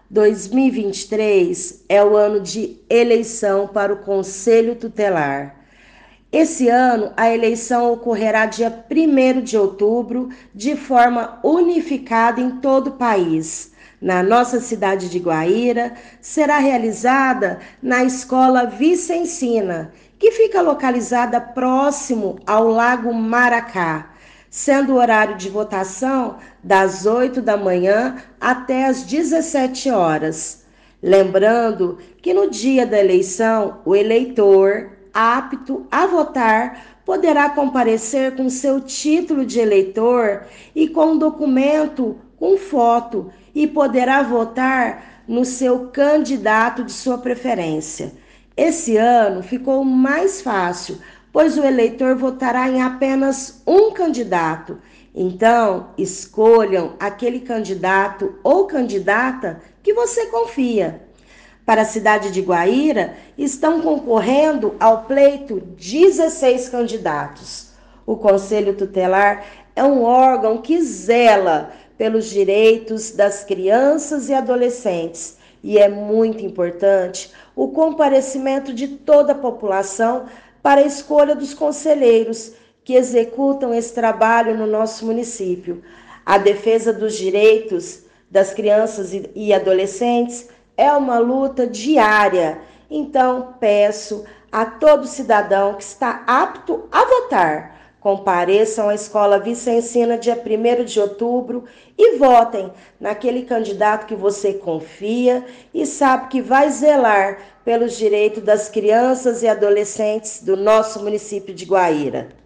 2023 é o ano de eleição para o Conselho Tutelar. Esse ano, a eleição ocorrerá dia 1º de outubro, de forma unificada em todo o país. Na nossa cidade de Guaíra, será realizada na Escola Vicencina, que fica localizada próximo ao Lago Maracá, sendo o horário de votação das 8 da manhã até as 17 horas. Lembrando que no dia da eleição, o eleitor apto a votar poderá comparecer com seu título de eleitor e com um documento com foto e poderá votar no seu candidato de sua preferência. Esse ano ficou mais fácil, pois o eleitor votará em apenas um candidato. Então, escolham aquele candidato ou candidata que você confia. Para a cidade de Guaíra, estão concorrendo ao pleito 16 candidatos. O Conselho Tutelar é um órgão que zela pelos direitos das crianças e adolescentes e é muito importante o comparecimento de toda a população para a escolha dos conselheiros que executam esse trabalho no nosso município. A defesa dos direitos das crianças e adolescentes é uma luta diária. Então, peço a todo cidadão que está apto a votar, compareçam à Escola Vicencina dia 1º de outubro e votem naquele candidato que você confia e sabe que vai zelar pelos direitos das crianças e adolescentes do nosso município de Guaíra.